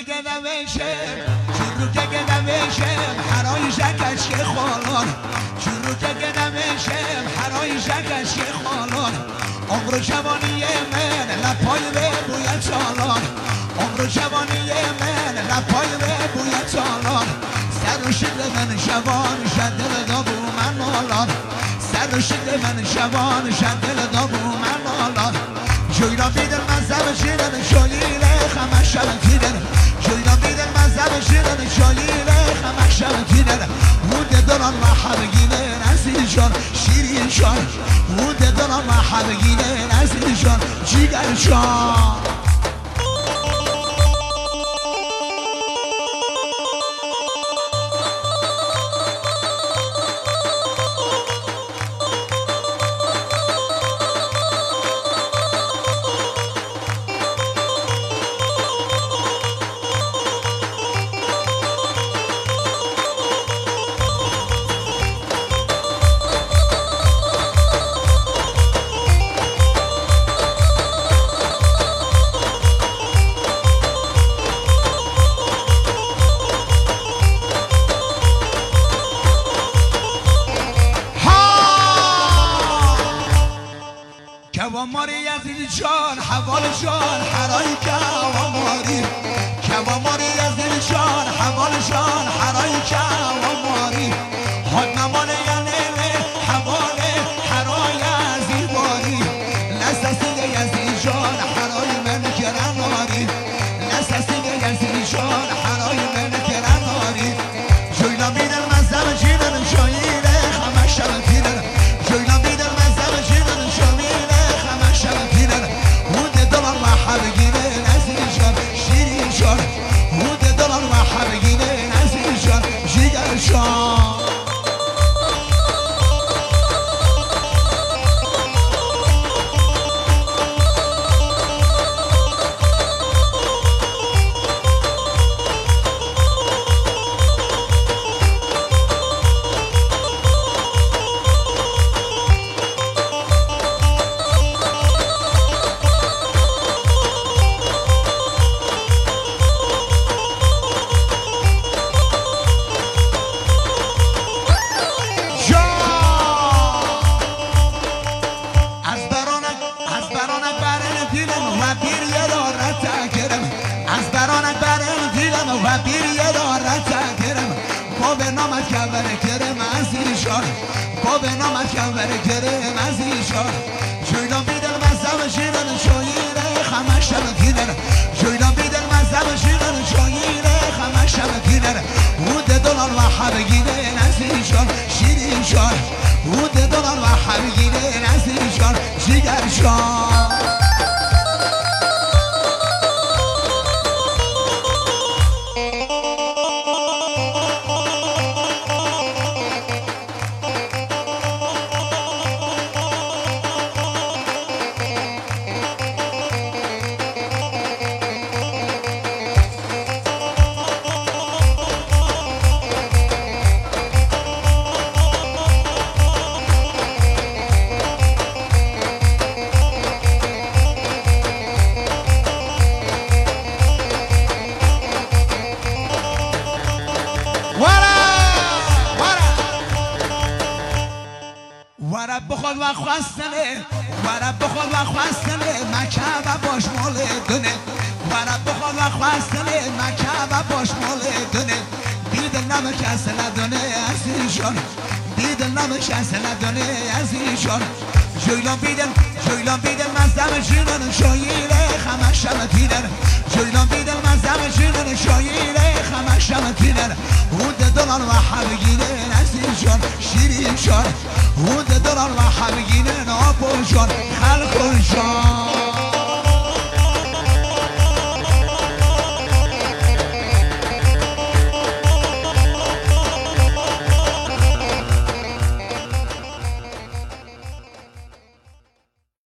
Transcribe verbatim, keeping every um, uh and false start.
گدمشم چرو که گدمشم حرای شکش که خالان چرو که گدمشم حرای شکش که خالان عمر جوانی من لپای به بوی چالان عمر جوانی من لپای به بوی چالان سر و شکل من شبان شدل دابو من مالان سر و شکل من شبان شدل دابو من مالان جویرا بیدر مذهب شیرن شاییره خمش شب تیرن جویرا بیدر مذهب شیرن شاییره خمش شب تیرن مود دارن و حبگینه نزیشان شیرینشان مود دارن و حبگینه نزیشان جیگرشان کواماری عزیز جان حوال جان حرای کواماری کواماری عزیز جان حوال جان حرای کواماری حد نمال یعنی حوال حرای عزیز باری لسسی عزیز جان حرای من کرناری لسسی عزیز جان حرای من کرناری جویلا بیدر مذهب جیرن شاییره خمش شب تیرن جویلا بیدر مذهب جیرن شاییره مود دلان و حبگینه نزیشان شیرینشان مود دلان و حبگینه نزیشان جیگرشان به نامت کبر کرم عزیزشان با به نامت کبر کرم عزیزشان جویلان بیدر مذهب شیرن شاییره خمش شب تیرن جویلان بیدر مذهب شیرن شاییره خمش شب تیرن مود دلان و حبگینه عزیزشان شیرینشان مود دلان و حبگینه عزیزشان جیگرشان ورب بخواد و خواستنه ورب بخواد و خواستنه مکه و باش مال دونه ورب بخواد و خواستنه مکه و باش مال دونه بیدل نمه کس ندونه عزیزشان بیدل نمه کس ندونه عزیزشان جویلان بیدل جویلان بیدل مذهب شیرن شاییره خمش شب تیرن جویلان بیدل مذهب شیرن شاییره خمش شب تیرن مود دلان و حبگینه عزیزشان شیرینشان مود دلان و حبگینه ناپوشان خلقشان